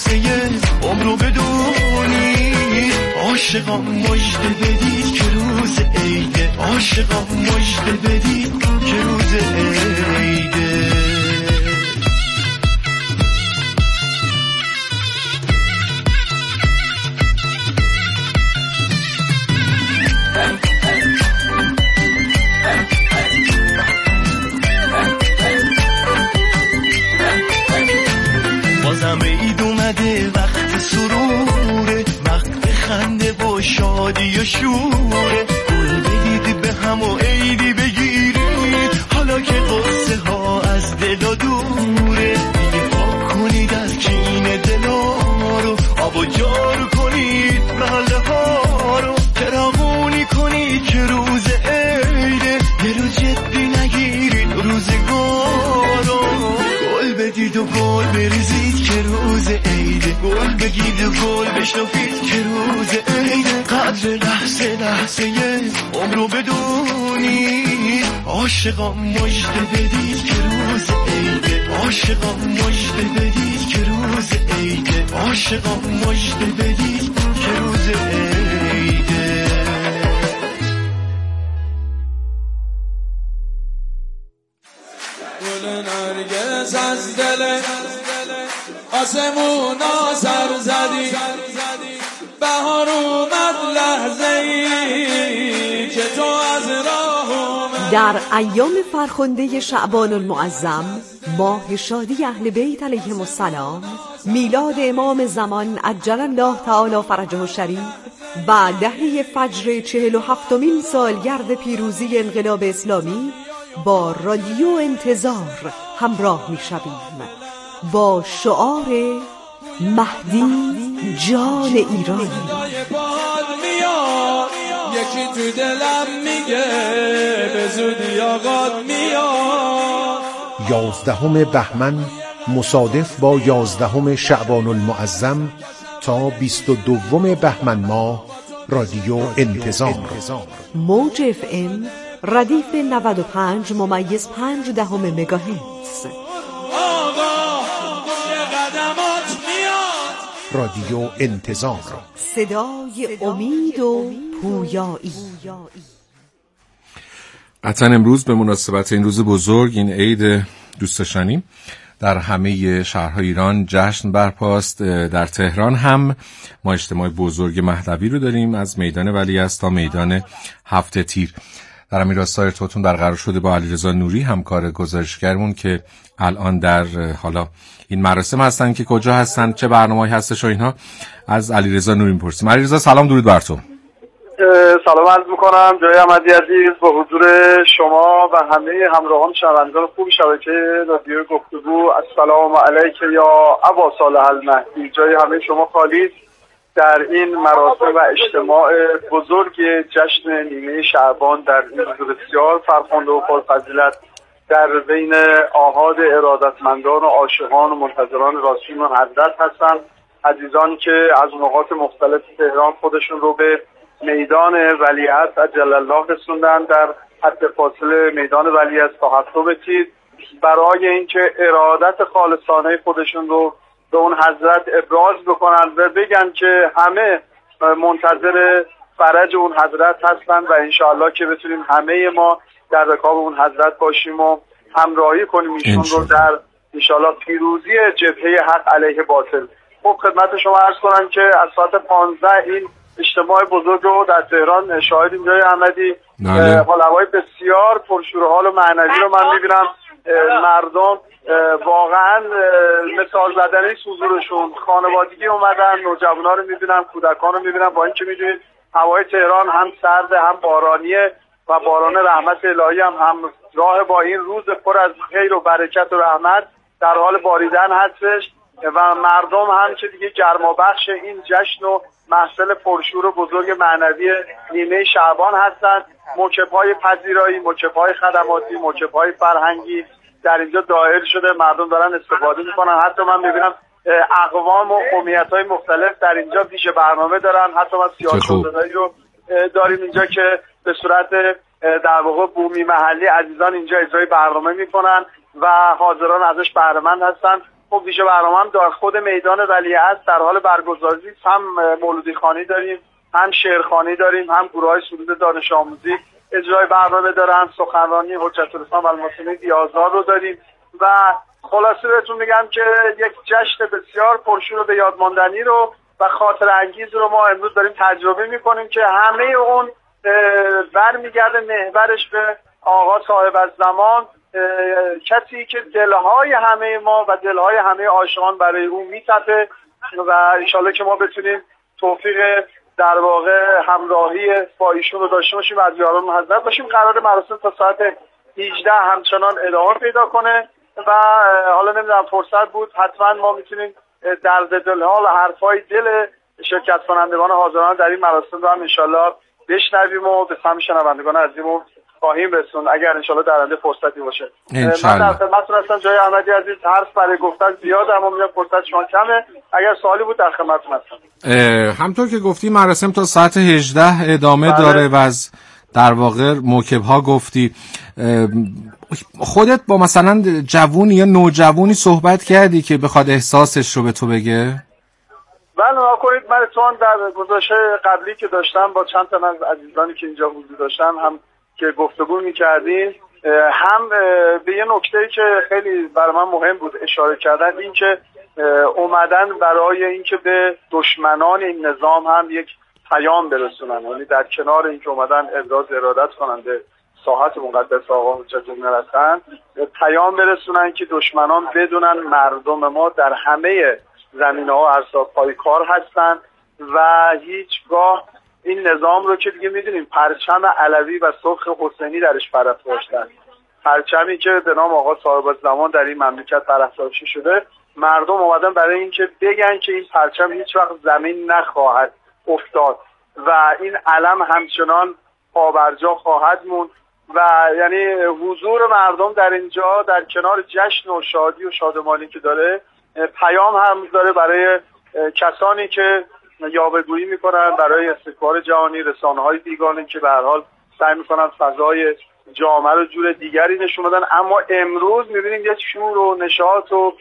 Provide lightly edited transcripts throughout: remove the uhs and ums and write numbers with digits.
لحظه عمرو بدونی عاشقا مژده بدید که روز عیده عاشقا مژده بدید که روز عیده بازم عید اومده وقت سروره وقت خنده و شادی و شوره گل بدید به هم و عیدی بگیرید حالا که قصه ها از دل و دوره دیگه پاک کنید از کین دلا رو آب و جار کنید محله ها رو چراغونی کنید که روز عیده یه روز جدی نگیرید روزگارو گل بدید و گل بریزید که روز عیده گل بگید و گل بشنفید که روز عیده قدر لحظه لحظه عمرو بدونید عاشقا مژده بدید که روز عیده عاشقا مژده بدید که روز عیده عاشقا مژده بدید که روز عیده گل نرگس از دل آسمونا سر زدی بهار اومد لحظه‌ای که تو از راه اومد. در ایام فرخنده شعبان المعظم ماه شادی اهل بیت علیهم السلام میلاد امام زمان عجل الله تعالی فرجه الشریف و دهه فجر 47مین سالگرد پیروزی انقلاب اسلامی با رادیو انتظار همراه می شویم با شعار مهدی جان ایران. یکی تو دلم میگه به زودی آقاد میاد. 11 بهمن مصادف با 11 شعبان المعظم تا 22 بهمن ماه رادیو انتظار موج اف ام ردیف 95 ممیز 5 دهم مگاهرتز. رادیو انتظار صدای امید و پویایی. قطعا امروز به مناسبت این روز بزرگ، این عید دوست داشتنی، در همه شهرهای ایران جشن برپاست. در تهران هم ما اجتماع بزرگ مهدوی رو داریم از میدان ولیعصر تا میدان هفت تیر. در همین راستا ارتباطمون برقرار شده با علیرضا نوری، همکار گزارشگرمون که الان در حالا این مراسم هستن که کجا هستن، چه برنامه‌ای هستش و اینها از علیرضا نوری می‌پرسیم. علیرضا سلام، درود بر تو. سلام عرض می‌کنم جای احمدی عزیز با حضور شما و همه همراهان شنوندگان خوب شبکه رادیو گفتگو. السلام علیک یا ابا صالح المهدی. جای همه شما خالی در این مراسم و اجتماع بزرگ جشن نیمه شعبان در این روز بسیار فرخنده و پرفضیلت در بین آحاد ارادتمندان و عاشقان و منتظران رسول حضرت هستند. عزیزان که از نقاط مختلف تهران خودشون رو به میدان ولیعصر عجل الله رسوندن در حد فاصله میدان ولیعصر تا هفتم تیر برای اینکه ارادت خالصانه خودشون رو به اون حضرت ابراز بکنن و بگن که همه منتظر فرج اون حضرت هستن و انشاءالله که بتونیم همه ما در رکاب اون حضرت باشیم و همراهی کنیم ایشون رو در انشاءالله پیروزی جبهه حق علیه باطل. خب خدمت شما عرض کنم که از ساعت 15 این اجتماع بزرگ رو در تهران شاهدیم جای احمدی. حالوای بسیار پرشور حال و معنوی رو من میبینم. مردم واقعا مثال زدنی حضورشون، خانوادگی اومدن، نوجوانا رو میبینم، کودکان رو میبینم. با اینکه میدونید هوای تهران هم سرد هم بارانیه و باران رحمت الهی هم راه با این روز پر از خیر و برکت و رحمت در حال باریدن هستش و مردم هم که دیگه گرمابخش این جشن و محفل پرشور و بزرگ معنوی نیمه شعبان هستند. موکب‌های پذیرایی، موکب‌های خدماتی، موکب‌های فرهنگی در اینجا دایر شده، مردم دارن استفاده میکنن. حتی من میبینم اقوام و قومیت‌های مختلف در اینجا پیش برنامه دارن. حتی ما سیاستمدارایی رو داریم اینجا که به صورت در واقع بومی محلی عزیزان اینجا اجرای برنامه میکنن و حاضران ازش بهره مند هستن. خب ویژه برنامه در خود میدان ولیعصر در حال برگزاری، هم مولودی خوانی داریم، هم شعرخوانی داریم، هم گروه‌های سرود دانش آموزی اجرای برنامه دارن، سخنرانی حجت الاسلام المسلمین بیازار رو داریم و خلاصه بهتون میگم که یک جشن بسیار پرشور و به یاد ماندنی رو و خاطر انگیز رو ما امروز داریم تجربه میکنیم که همه اون برمیگرده محورش به آقا صاحب الزمان، کسی که دلهای همه ما و دلهای همه عاشقان برای او میتپه و انشالله که ما بتونیم توفیق در واقع همراهی با ایشون رو داشته باشیم و از یاران حضرت باشیم. قرار مراسم تا ساعت 18 همچنان ادامه پیدا کنه و حالا نمیدونم فرصت بود حتما ما میتونیم درد دلها و حرفای دل شرکت کنندگان حاضران در این مراسم رو هم انشالله بشنویم و به سهم شنوندگان عزیزمون خواهیم رسون اگر انشالله در آینده فرصتی باشه. من در خدمتتون هستم جای احمدی عزیز، حرف برای گفتن زیاده اما میگم فرصت شما کمه، اگر سوالی بود در خدمتتون هستم. همطور که گفتی مراسم تا ساعت 18 ادامه داره و از در واقع موکب‌ها گفتی. خودت با مثلا جوونی یا نوجوانی صحبت کردی که بخواد احساسش رو به تو بگه؟ بله ناکنید، من اتفاقا در گزارش قبلی که داشتم با چند تا از عزیزانی که اینجا حضور داشتن هم که گفتگو می‌کردیم، هم به یه نکته‌ای که خیلی برای من مهم بود اشاره کردن، این که اومدن برای اینکه به دشمنان این نظام هم یک پیام برسونن، یعنی در کنار اینکه اومدن ابراز ارادت کنن به ساحت مقدس آقا حجت الاسلام پیام برسونن که دشمنان بدونن مردم ما در همه زمینه‌ها عرصه‌ها پایکار هستن و هیچگاه این نظام رو که دیگه میدونیم پرچم علوی و سرخ حسینی درش پرافراشتن، پرچمی که به نام آقا صاحب الزمان در این مملکت پرافراشته شده. مردم اومدن برای اینکه بگن که این پرچم هیچ وقت زمین نخواهد افتاد و این علم همچنان پابرجا خواهد موند و یعنی حضور مردم در اینجا در کنار جشن و شادی و شادمانی که داره پیام هم داره برای کسانی که یاوه‌گویی میکنن برای استکبار جهانی، رسانه‌های بیگانه که به هر حال سعی میکنن فضای جامعه رو جور دیگری نشون بدن. اما امروز میبینیم یک شور و نشاط و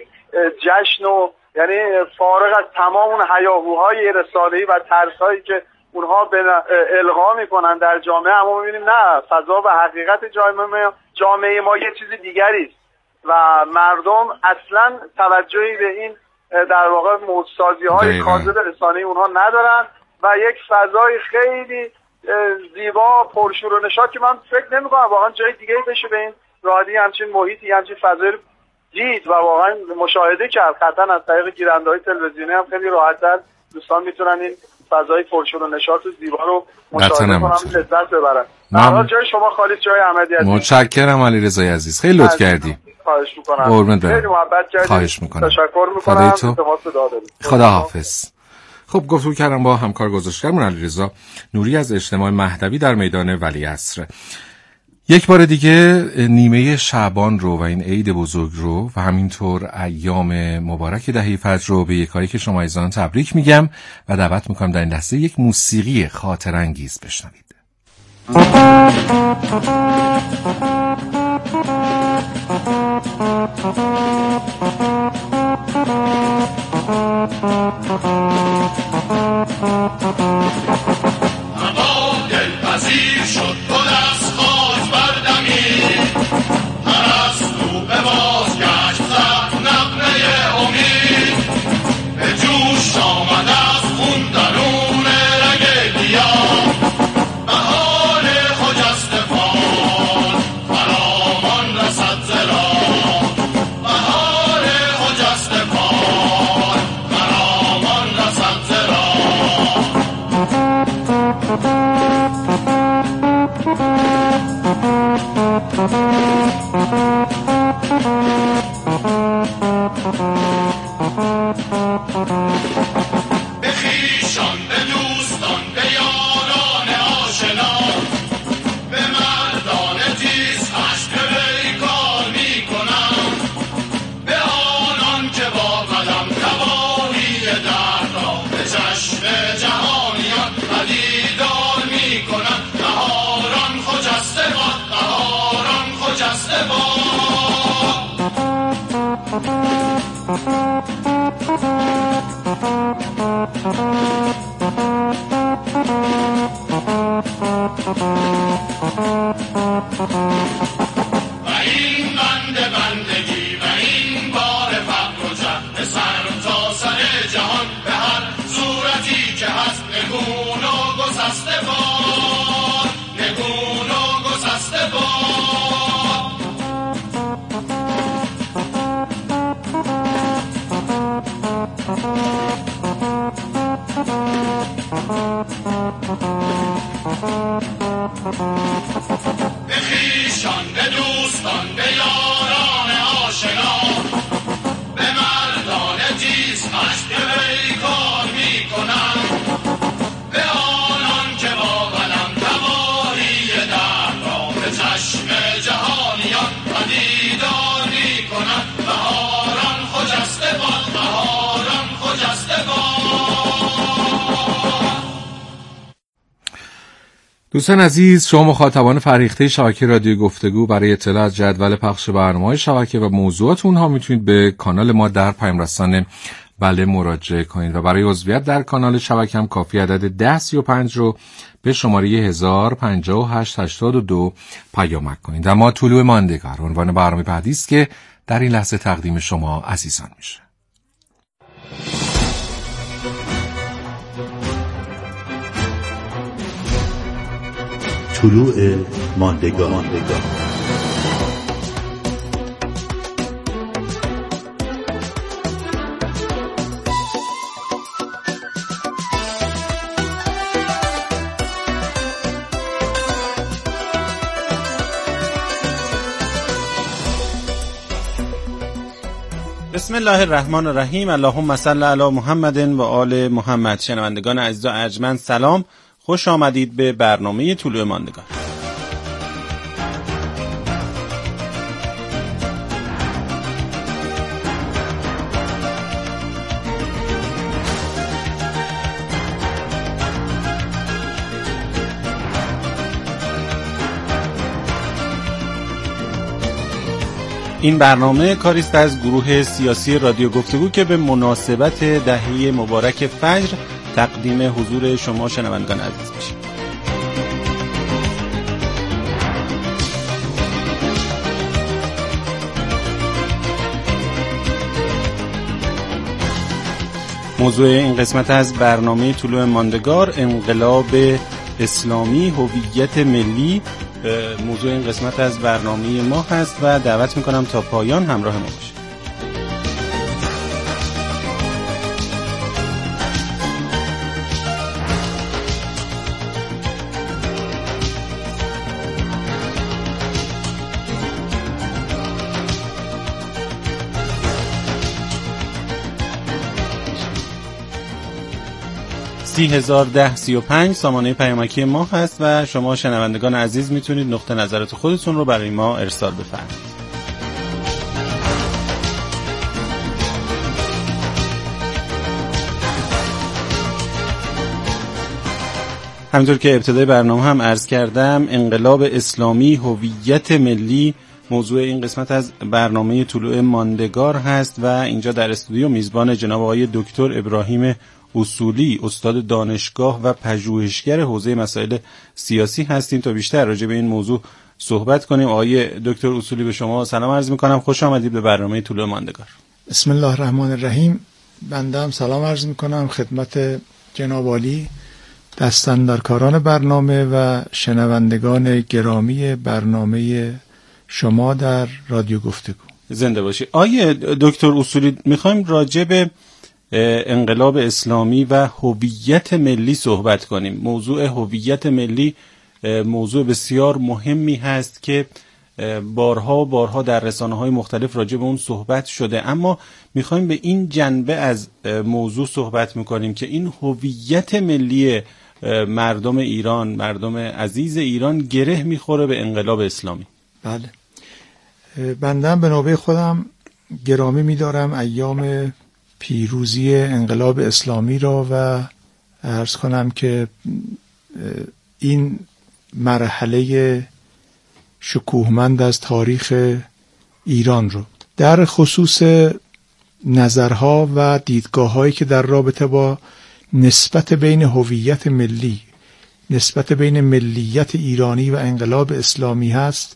جشن و یعنی فارغ از تمام اون هیاهوهای رسانه‌ای و ترس‌هایی که اونها القا میکنن در جامعه، اما میبینیم نه، فضا و حقیقت جامعه ما یه چیز دیگری است و مردم اصلا توجهی به این در واقع موج‌سازی‌های کاذب رسانه‌ای اونها ندارن و یک فضای خیلی زیبا پرشور و نشاط که من فکر نمی‌کنم واقعا جای دیگه‌ای بشه به این راحتی همچین محیطی همچین فضایی دید و واقعا مشاهده کرد. قطعا از طریق گیرنده‌های تلویزیونی هم خیلی راحت‌تر دوستان میتونن این فضای پرشور و نشاط و زیبا رو مشاهده کنن، لذت ببرن. حالا جای شما خالی، جای احمدی عزیز. متشکرم علیرضا عزیز، خیلی لطف کردی. خواهش می‌کنم. خیلی محبت کردید. خواهش می‌کنم. تشکر می‌کنم. خدا حافظ. خب گفتگو کردم با همکار گزارشگرمون علیرضا نوری از اجتماع مهدوی در میدان ولیعصر. یک بار دیگه نیمه شعبان رو و این عید بزرگ رو و همینطور ایام مبارک دهه فجر رو به یکایی که شما عزیزان تبریک میگم و دعوت میکنم در این لحظه یک موسیقی خاطر انگیز بشنوید. اما دلپذیر شد گل از خاک بردمید، پرستو به بازگشت زد نغمه امید، به جوش آمد از خون درون رگ گیاه، بهار خجستفان فرامان رسد ز راه، بهار خجستفان فرامان رسد ز راه. به خویشان، به دوستان، به یاران آشنا، به مردان تیز خشم پیکار میکنند، به آنان که با قلم تباهی دهر را به چشم جهانیان پدیدار میکنند. بهاران خجسته باد، بهاران خجسته باد. دوستان عزیز، شما مخاطبان فرهیخته شبکه رادیو گفتگو برای اطلاع از جدول پخش برنامه‌های شبکه و موضوعات اونها میتونید به کانال ما در پیام رسان بله مراجعه کنید و برای عضویت در کانال شبکه هم کافی عدد 1035 رو به شماره 105882 پیامک کنید. اما طلوع ماندگار عنوان برنامه بعدی است که در این لحظه تقدیم شما عزیزان میشه. طلوع ماندگار. بسم الله الرحمن الرحیم. اللهم صل علی محمد و آل محمد. شنوندگان عزیز و ارجمند سلام، خوش آمدید به برنامه طلوع ماندگار. این برنامه کاری است از گروه سیاسی رادیو گفتگو که به مناسبت دهه مبارک فجر تقدیم حضور شما شنوندگان عزیز میشه. موضوع این قسمت از برنامه طلوع ماندگار انقلاب اسلامی، هویت ملی، موضوع این قسمت از برنامه ما هست و دعوت میکنم تا پایان همراه ما باشید. (301035) سامانه پیامکی ما هست و شما شنوندگان عزیز میتونید نقطه نظرات خودتون رو برای ما ارسال بفرمایید. همونطور که ابتدای برنامه هم عرض کردم، انقلاب اسلامی، هویت ملی موضوع این قسمت از برنامه طلوع ماندگار هست و اینجا در استودیو میزبان جناب آقای دکتر ابراهیم اصولی، استاد دانشگاه و پژوهشگر حوزه مسائل سیاسی هستیم تا بیشتر راجع به این موضوع صحبت کنیم. آقای دکتر اصولی، به شما سلام عرض میکنم، خوش آمدید به برنامه طلوع ماندگار. بسم الله الرحمن الرحیم. بنده هم سلام عرض میکنم خدمت جناب عالی، دستاندرکاران برنامه و شنوندگان گرامی برنامه شما در رادیو گفتگو. زنده باشی. آقای دکتر اصولی، میخوایم راجع به انقلاب اسلامی و هویت ملی صحبت کنیم. موضوع هویت ملی موضوع بسیار مهمی هست که بارها در رسانه‌های مختلف راجع به اون صحبت شده، اما میخوایم به این جنبه از موضوع صحبت میکنیم که این هویت ملی مردم ایران، مردم عزیز ایران گره میخوره به انقلاب اسلامی. بله، بندم به نوبه خودم گرامی میدارم ایام پیروزی انقلاب اسلامی را و عرض کنم که این مرحله شکوهمند از تاریخ ایران رو در خصوص نظرها و دیدگاه‌هایی که در رابطه با نسبت بین هویت ملی، نسبت بین ملیت ایرانی و انقلاب اسلامی هست،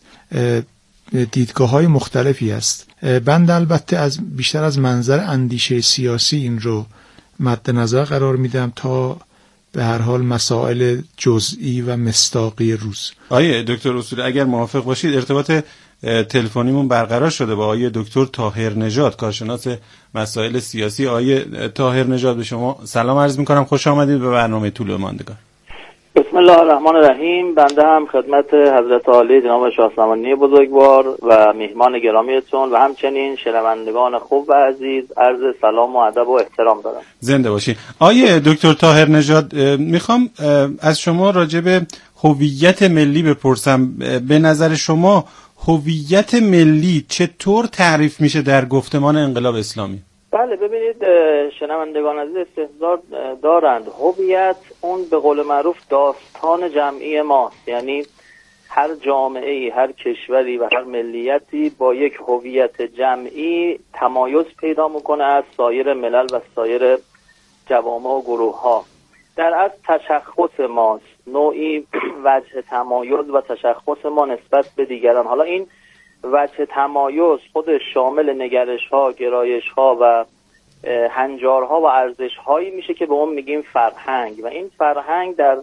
دیدگاه‌های مختلفی است. بند البته بیشتر از منظر اندیشه سیاسی این رو مد نظر قرار میدم تا به هر حال مسائل جزئی و مصداقی روز. آیه دکتر اصولی اگر موافق باشید ارتباط تلفنیمون برقرار شده با آیه دکتر طاهر نژاد، کارشناس مسائل سیاسی. آیه طاهر نژاد به شما سلام عرض می‌کنم، خوش آمدید به برنامه طول ماندگار. بسم الله الرحمن الرحیم. بنده هم خدمت حضرت عالی جناب شاهزمانی بزرگوار و میهمان گرامیتون و همچنین شنوندگان خوب و عزیز عرض سلام و ادب و احترام دارم. زنده باشید. آیه دکتر طاهر نژاد، میخوام از شما راجع به هویت ملی بپرسم. به نظر شما هویت ملی چطور تعریف میشه در گفتمان انقلاب اسلامی؟ بله، ببینید شنوندگان عزیز استحضار دارند. هویت اون به قول معروف داستان جمعی ماست، یعنی هر جامعه‌ای، هر کشوری و هر ملیتی با یک هویت جمعی تمایز پیدا میکنه از سایر ملل و سایر جوامع و گروه ها. در اصل تشخص ماست، نوعی وجه تمایز و تشخص ما نسبت به دیگران. حالا این وجه تمایز خودش شامل نگرش ها، گرایش ها و هنجارها و ارزش هایی میشه که به اون میگیم فرهنگ، و این فرهنگ در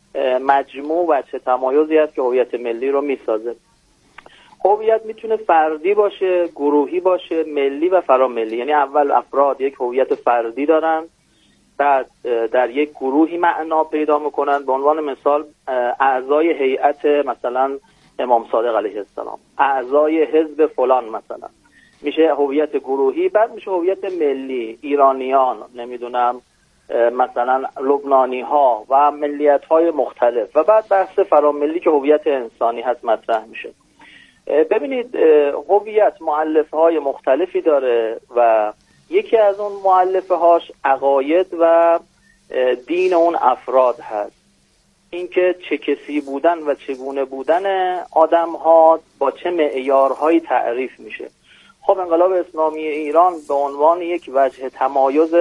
مجموع وجه تمایزی هست که هویت ملی رو میسازه. هویت میتونه فردی باشه، گروهی باشه، ملی و فراملی. یعنی اول افراد یک هویت فردی دارن، بعد در یک گروهی معنا پیدا میکنن. به عنوان مثال اعضای هیئت مثلا امام صادق علیه السلام، اعضای حزب فلان مثلا، میشه هویت گروهی. بعد میشه هویت ملی، ایرانیان، نمیدونم مثلا لبنانی ها و ملیت های مختلف. و بعد بحث فراملی که هویت انسانی هست مطرح میشه. ببینید هویت مؤلفه های مختلفی داره و یکی از اون مؤلفه هاش عقاید و دین اون افراد هست. اینکه چه کسی بودن و چگونه بودن آدم ها با چه معیارهایی تعریف میشه. خب انقلاب اسلامی ایران به عنوان یک وجه تمایز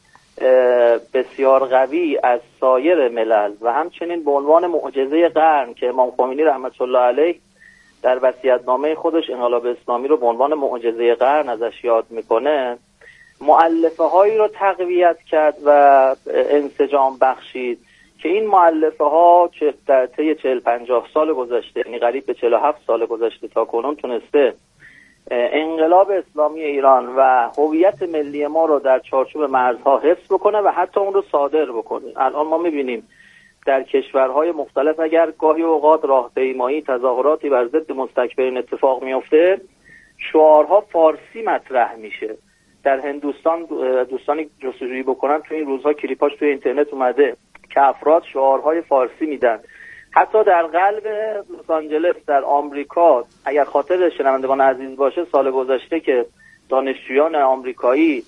بسیار قوی از سایر ملل و همچنین به عنوان معجزه قرن که امام خمینی رحمت الله علیه در وصیت‌نامه خودش انقلاب اسلامی رو به عنوان معجزه قرن ازش یاد میکنه، مؤلفه هایی رو تقویت کرد و انسجام بخشید که این مؤلفه ها که در طی 40-50 سال گذشته، یعنی قریب به 47 سال گذشته تا کنون، تونسته انقلاب اسلامی ایران و هویت ملی ما رو در چارچوب مرزها حفظ بکنه و حتی اون رو صادر بکنه. الان ما میبینیم در کشورهای مختلف اگر گاهی اوقات راهپیمایی، تظاهراتی بر ضد مستکبرین اتفاق میفته، شعارها فارسی مطرح میشه. در هندوستان دوستانی جستجویی بکنن تو این روزها کلیپاش توی اینترنت اومده که افراد شعارهای فارسی میدن. حتی در قلب لس آنجلس در آمریکا، اگر خاطر شنوندگان عزیز باشه، سال گذشته که دانشجویان آمریکایی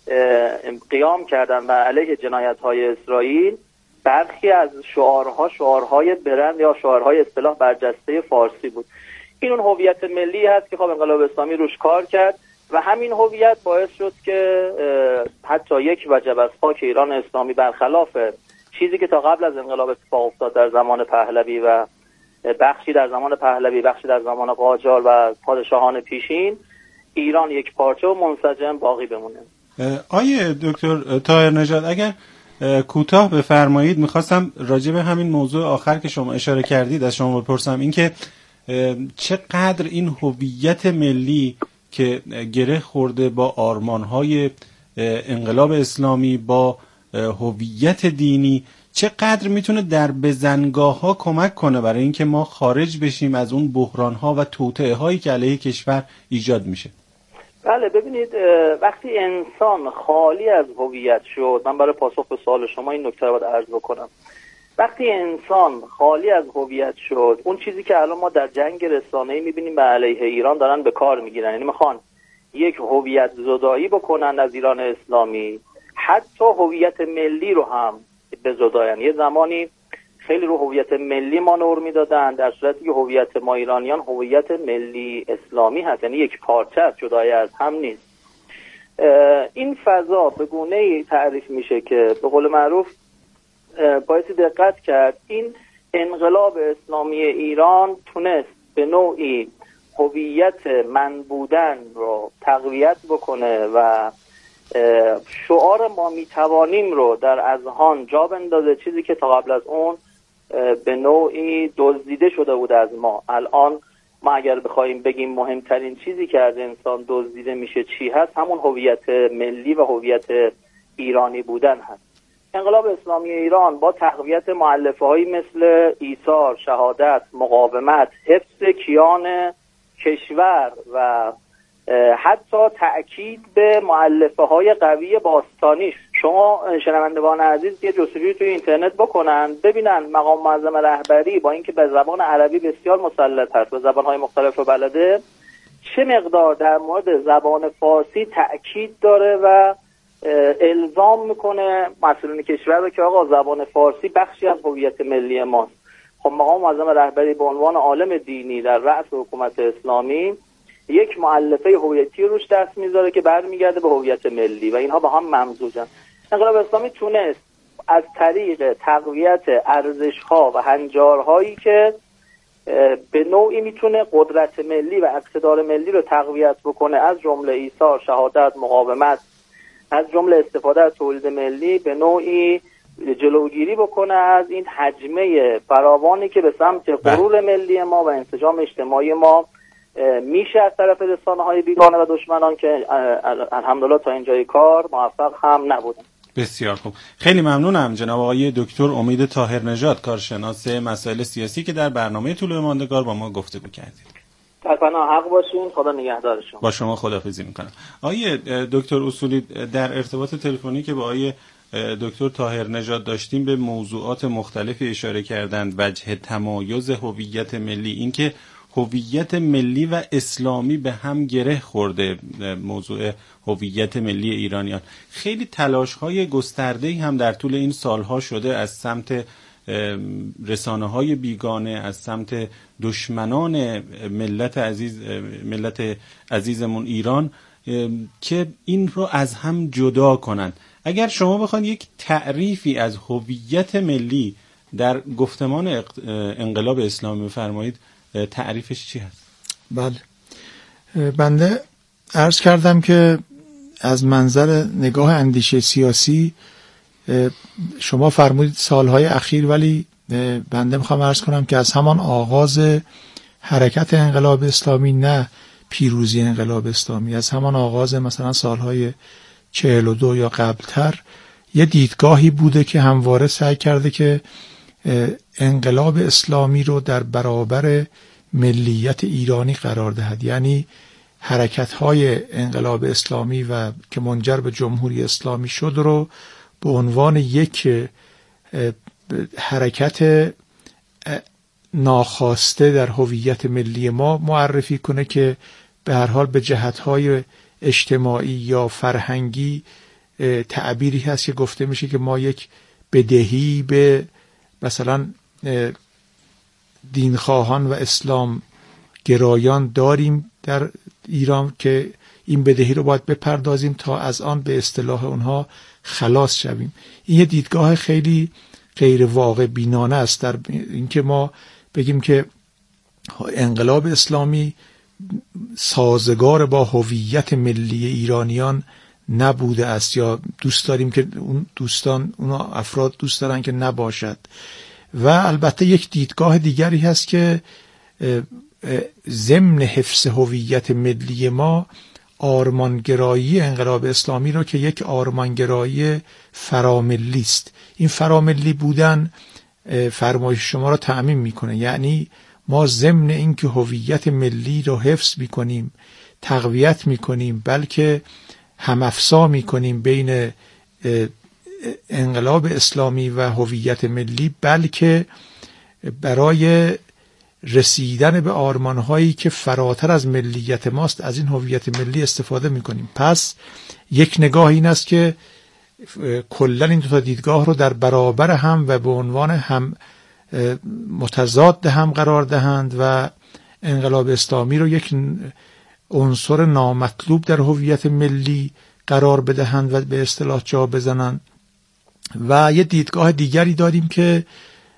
قیام کردن بر علیه جنایت‌های اسرائیل، برخی از شعارهای برند یا شعارهای اصطلاح برجسته فارسی بود. این اون هویت ملی هست که خب انقلاب اسلامی روش کار کرد و همین هویت باعث شد که حتی یک وجب از خاک ایران اسلامی، برخلاف چیزی که تا قبل از انقلاب اتفاق افتاد در زمان پهلوی و بخشی در زمان پهلوی، بخشی در زمان قاجار و پادشاهان پیشین، ایران یک پارچه و منسجم باقی بمونه. آیه دکتر طاهر نژاد اگر کوتاه بفرمایید، میخواستم راجع به همین موضوع آخر که شما اشاره کردید از شما بپرسم، اینکه چقدر این هویت ملی که گره خورده با آرمان‌های انقلاب اسلامی، با هویت دینی، چقدر میتونه در بزنگاه‌ها کمک کنه برای اینکه ما خارج بشیم از اون بحران‌ها و توطئه‌هایی که علیه کشور ایجاد میشه؟ بله، ببینید وقتی انسان خالی از هویت شد، من برای پاسخ به سوال شما این نکته رو باید عرض بکنم. وقتی انسان خالی از هویت شد، اون چیزی که الان ما در جنگ رسانه‌ای می‌بینیم به علیه ایران دارن به کار می‌گیرن، یعنی میخوان یک هویت زدایی بکنن از ایران اسلامی، حتی هویت ملی رو هم بزداین. یه زمانی خیلی رو هویت ملی ما نور میدادن، در صورتی که هویت ما ایرانیان هویت ملی اسلامی هست، یعنی یک پارچه است، جدای از هم نیست. این فضا به گونه‌ای تعریف میشه که به قول معروف باید دقت کرد. این انقلاب اسلامی ایران تونست به نوعی هویت من بودن رو تقویت بکنه و شعار ما میتوانیم رو در اذهان جا بندازه، چیزی که تا قبل از اون به نوعی دزدیده شده بود از ما. الان ما اگر بخوایم بگیم مهمترین چیزی که از انسان دزدیده میشه چی هست، همون هویت ملی و هویت ایرانی بودن هست. انقلاب اسلامی ایران با تقویت مؤلفه‌هایی مثل ایثار، شهادت، مقاومت، حفظ کیان کشور و حتی تأکید به مؤلفه‌های قوی باستانیش. شما شنوندگان عزیز یه جستجوی توی اینترنت بکنن ببینن مقام معظم رهبری با اینکه به زبان عربی بسیار مسلط هست و زبان‌های مختلف رو بلده، چه مقدار در مورد زبان فارسی تأکید داره و الزام میکنه مسئولین کشور رو که آقا زبان فارسی بخشی از هویت ملی ماست. خب مقام معظم رهبری به عنوان عالم دینی در رأس حکومت اسلامی یک مؤلفه هویتی روش دست میذاره که برمیگرده به هویت ملی و اینها با هم ممزوجن. انقلاب اسلامی تونست از طریق تقویت ارزش‌ها و هنجارهایی که به نوعی میتونه قدرت ملی و اقتدار ملی رو تقویت بکنه، از جمله ایثار، شهادت، مقاومت، از جمله استفاده از تولید ملی، به نوعی جلوگیری بکنه از این حجمه فراوانی که به سمت غرور ملی ما و انسجام اجتماعی ما میشه از طرف رسانه‌های بیگانه و دشمنان که الحمدلله تا اینجای کار موفق هم نبودن. بسیار خوب، خیلی ممنونم جناب آقای دکتر امید طاهرنژاد، کارشناس مسائل سیاسی که در برنامه طلوع ماندگار با ما گفتگو کردید. در پناه حق باشین، خدا نگهدارشون. با شما خداحافظی میکنم. آقای دکتر اصولی، در ارتباط تلفنی که با آقای دکتر طاهرنژاد داشتیم به موضوعات مختلفی اشاره کردند. وجه تمایز هویت ملی، اینکه هویت ملی و اسلامی به هم گره خورده، موضوع هویت ملی ایرانیان. خیلی تلاش‌های گسترده‌ای هم در طول این سالها شده از سمت رسانه‌های بیگانه، از سمت دشمنان ملت عزیزمون ایران که این رو از هم جدا کنن. اگر شما بخواید یک تعریفی از هویت ملی در گفتمان انقلاب اسلامی بفرمایید، تعریفش چی هست؟ بله، بنده عرض کردم که از منظر نگاه اندیشه سیاسی شما فرمودید سالهای اخیر، ولی بنده میخوام عرض کنم که از همان آغاز حرکت انقلاب اسلامی، نه پیروزی انقلاب اسلامی، از همان آغاز مثلا سالهای 42 یا قبلتر، یه دیدگاهی بوده که همواره سعی کرده که انقلاب اسلامی رو در برابر ملیت ایرانی قرار دهد. یعنی حرکت‌های انقلاب اسلامی و که منجر به جمهوری اسلامی شد رو به عنوان یک حرکت ناخواسته در هویت ملی ما معرفی کنه که به هر حال به جهت‌های اجتماعی یا فرهنگی تعبیری هست که گفته میشه که ما یک بدهی به مثلا دینخواهان و اسلام گرایان داریم در ایران که این بدهی رو باید بپردازیم تا از آن به اصطلاح اونها خلاص شویم. این یه دیدگاه خیلی غیر واقع بینانه است در اینکه ما بگیم که انقلاب اسلامی سازگار با هویت ملی ایرانیان نبوده است، یا دوست داریم که اون افراد دوست دارن که نباشد. و البته یک دیدگاه دیگری هست که ضمن حفظ هویت ملی ما آرمانگرایی انقلاب اسلامی را که یک آرمانگرایی فراملی است. این فراملی بودن فرمایش شما را تعمیم میکنه، یعنی ما ضمن اینکه هویت ملی را حفظ میکنیم، تقویت میکنیم، بلکه همافزا میکنیم بین انقلاب اسلامی و هویت ملی، بلکه برای رسیدن به آرمانهایی که فراتر از ملیت ماست از این هویت ملی استفاده میکنیم. پس یک نگاه این است که کلا این دو تا دیدگاه رو در برابر هم و به عنوان هم متضاد هم قرار دهند و انقلاب اسلامی رو یک عنصر نامطلوب در هویت ملی قرار بدهند و به اصطلاح جا بزنند. و یه دیدگاه دیگری داریم که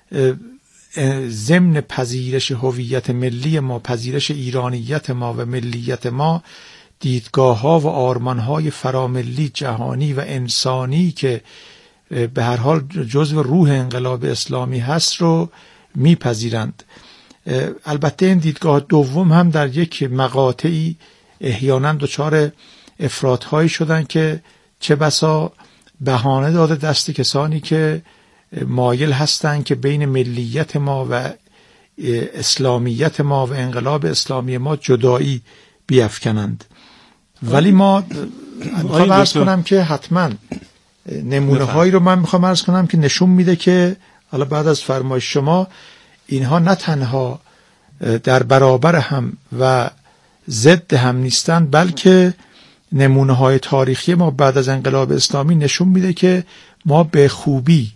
ضمن پذیرش هویت ملی ما، پذیرش ایرانیت ما و ملیت ما، دیدگاه‌ها و آرمان‌های فراملی، جهانی و انسانی که به هر حال جزو روح انقلاب اسلامی هست رو میپذیرند. البته این دیدگاه دوم هم در یک مقاطعی احیانا دچار افراط‌هایی شدن که چه بسا بهانه داده دست کسانی که مایل هستند که بین ملیت ما و اسلامیت ما و انقلاب اسلامی ما جدایی بیفکنند. ولی ما میخوام عرض کنم که حتما نمونه هایی رو من میخوام عرض کنم که نشون میده که حالا بعد از فرمایش شما اینها نه تنها در برابر هم و ضد هم نیستند، بلکه نمونه های تاریخی ما بعد از انقلاب اسلامی نشون میده که ما به خوبی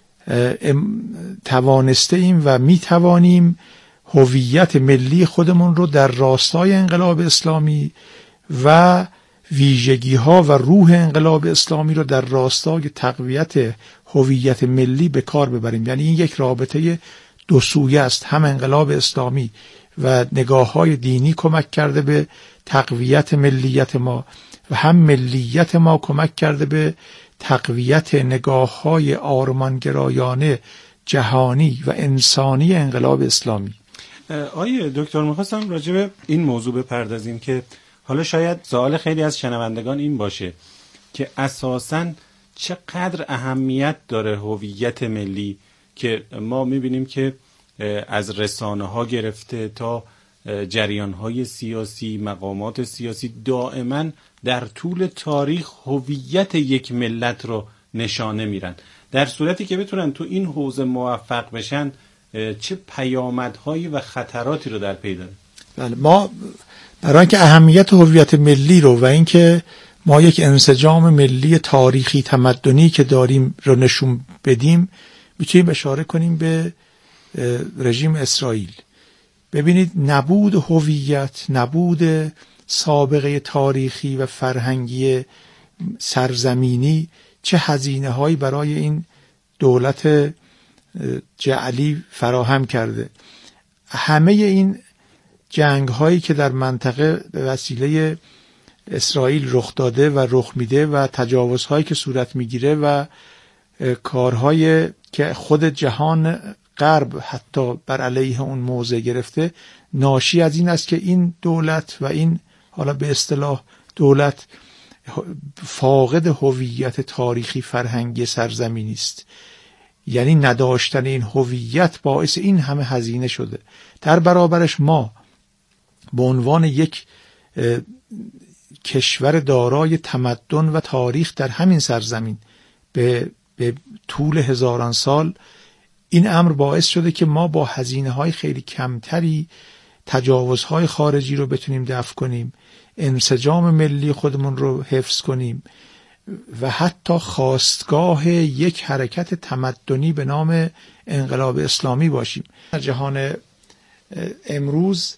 توانسته ایم و میتوانیم هویت ملی خودمون رو در راستای انقلاب اسلامی و ویژگی ها و روح انقلاب اسلامی رو در راستای تقویت هویت ملی به کار ببریم. یعنی این یک رابطه دو سویه است. هم انقلاب اسلامی و نگاه های دینی کمک کرده به تقویت ملیت ما و هم ملیت ما کمک کرده به تقویت نگاه های آرمانگرایانه جهانی و انسانی انقلاب اسلامی. آیه دکتر، میخواستم راجع به این موضوع بپردازیم که حالا شاید سوال خیلی از شنوندگان این باشه که اساساً چقدر اهمیت داره هویت ملی که ما میبینیم که از رسانه ها گرفته تا جریان های سیاسی، مقامات سیاسی دائما در طول تاریخ هویت یک ملت رو نشانه میرن. در صورتی که بتونن تو این حوزه موفق بشن چه پیامدهایی و خطراتی رو در پی داره؟ بله، ما برای اینکه اهمیت هویت ملی رو و اینکه ما یک انسجام ملی تاریخی تمدنی که داریم رو نشون بدیم میتونیم اشاره کنیم به رژیم اسرائیل. ببینید نبود هویت، نبود سابقه تاریخی و فرهنگی سرزمینی چه هزینه هایی برای این دولت جعلی فراهم کرده. همه این جنگ هایی که در منطقه به وسیله اسرائیل رخ داده و رخ میده و تجاوزهایی که صورت میگیره و کارهای که خود جهان غرب حتی بر علیه اون موضع گرفته، ناشی از این است که این دولت و این حالا به اصطلاح دولت فاقد هویت تاریخی فرهنگی سرزمینی است. یعنی نداشتن این هویت باعث این همه هزینه شده. در برابرش ما به عنوان یک کشور دارای تمدن و تاریخ در همین سرزمین به طول هزاران سال، این امر باعث شده که ما با هزینه‌های خیلی کمتری تجاوزهای خارجی رو بتونیم دفع کنیم، انسجام ملی خودمون رو حفظ کنیم و حتی خواستگاه یک حرکت تمدنی به نام انقلاب اسلامی باشیم. در جهان امروز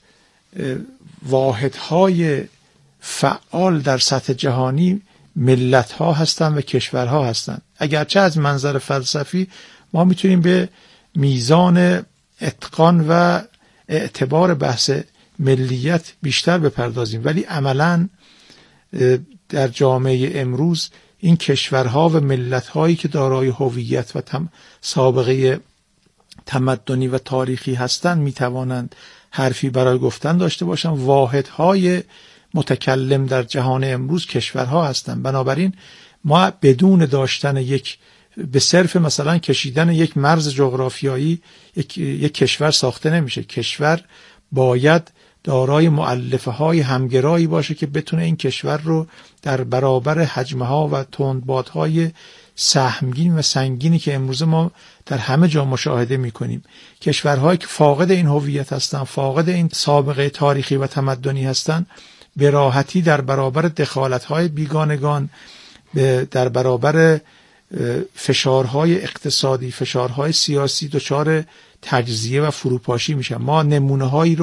واحدهای فعال در سطح جهانی ملت‌ها هستند و کشورها هستند. اگرچه از منظر فلسفی ما میتونیم به میزان اتقان و اعتبار بحث ملیت بیشتر بپردازیم، ولی عملاً در جامعه امروز این کشورها و ملت‌هایی که دارای هویت و سابقه تمدنی و تاریخی هستند میتوانند حرفی برای گفتن داشته باشند. واحدهای متکلم در جهان امروز کشورها هستند. بنابراین ما بدون داشتن یک به صرف مثلا کشیدن یک مرز جغرافیایی یک کشور ساخته نمیشه. کشور باید دارای مؤلفه های همگرایی باشه که بتونه این کشور رو در برابر حجمه ها و تندبادهای سهمگین و سنگینی که امروز ما در همه جا مشاهده میکنیم، کشورهایی که فاقد این هویت هستن، فاقد این سابقه تاریخی و تمدنی هستن، به راحتی در برابر دخالت‌های بیگانگان، در برابر فشارهای اقتصادی، فشارهای سیاسی دچار تجزیه و فروپاشی میشن. ما نمونه‌هایی رو